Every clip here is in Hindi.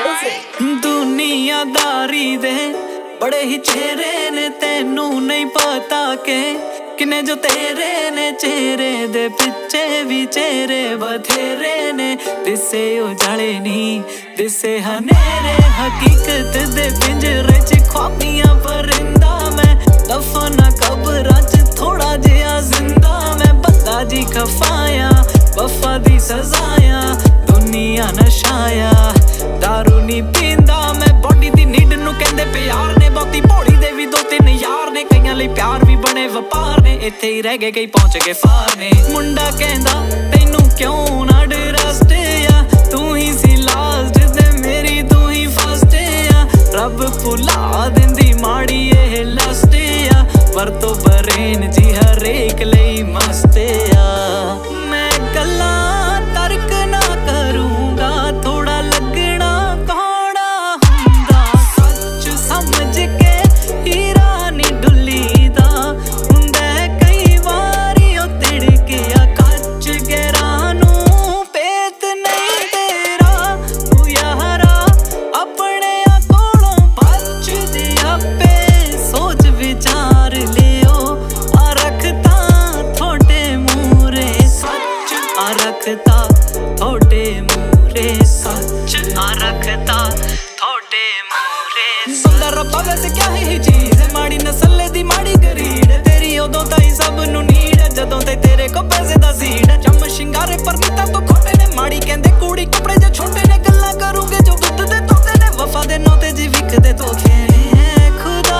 दुनियादारी दे बड़े ही चेहरे ने, तेनू नहीं पता के किने जो तेरे ने। चेहरे दे पिछे भी चेहरे बथेरे ने, दिसे उजाले नी दिसे हनेरे। हकीकत दे पिंजरे च ख्वाबियां परिंदा मैं, दफना कब्रां च थोड़ा जिहा जिंदा मैं। बंदा जी खफाया वफा दी सजाया, दुनिया नशाया दारू नी पींदा मैं। बॉडी दी नीड नू कहंदे प्यार ने, बहुती भोली दे भी दो तीन यार ने। कईयां लई प्यार भी बने वपार ने, इत्थे ही रह गए कई पहुंच गए फार ने। मुंडा कहंदा तैनू क्यों ना डरस्ट आ, तू ही सी लास्ट ते मेरी तू ही फर्स्ट आ। रब भुला दिंदी माड़ी एह लस्ट आ, पर तो बरेन जी हरेक लई मस्त आ। मैं गल्लां तर्क ना करूंगा, थोड़ा लगना कौड़ा हुंदा। सच समझ के हीरा नी डुल्लीदा हुंदा, कई वारी ओ तिड़किया कच गैरा नू पेत नहीं तेरा। तू यारा अपने कोलों बच दे आपे, सोच विचार लियो आ रखता थोड़े मूरे सच। आ रखता थोड़े मूरे सच, आ रखता थोड़े मूरे। सुंदर रब्बा वैसे क्या ही चीज है, माड़ी नस्ल दी माड़ी गरीड। तेरी उदों ताई सब नू नीड, जदों ते तेरे को पैसे दा सीड। चम शिंगारे पर नीता तो खोटे ने, माड़ी कहंदे कूड़ी कपड़े जे छोटे ने। गल्लां करूंगे जो दुध दे तोते ने, वफा दे नौते जी विकदे धोखे ने। ऐ खुदा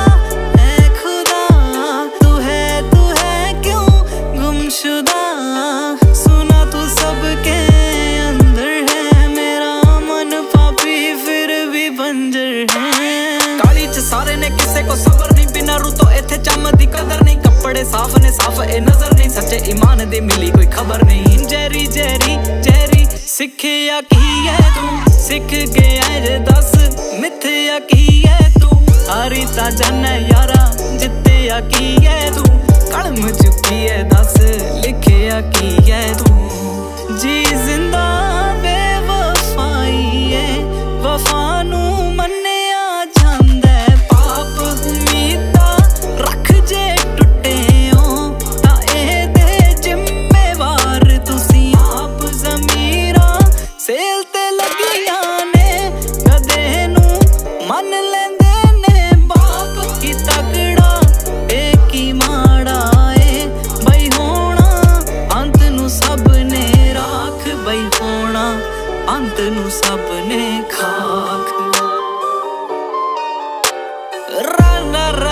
तू है क्यों गुमशुदा। सुना तू सबके अंदर है, मेरा मन पापी फिर भी बंजर है। काली च सारे ने किसे को सबर नहीं, बिना रू तो इत्थे चम दी कदर नहीं। कपड़े साफ ने साफ ए नजर नहीं, सच्चे ईमान दी मिली कोई खबर नहीं। जैरी जैरी जैरी सिखिया की है तू, सिख गया जे दस मिथया की है तू। हारी ता जाने यारा जित्तिया की है तू, कलम चुकी है दस लिखिया की है तू। जी जिंदा बेवफाई है, वफा नू मन्निया जांदा है पाप। उम्मीदा रख जे टुटे हो तां एहदे जिम्मेवार तुसी आप। ज़मीरां सेल ते लगियां ने, गधे नू मन लैंदे ने बाप। की तगड़ा की माड़ा ए बई होना अंत नू सब ने राख। बई होना अंत नू सब ने खाक।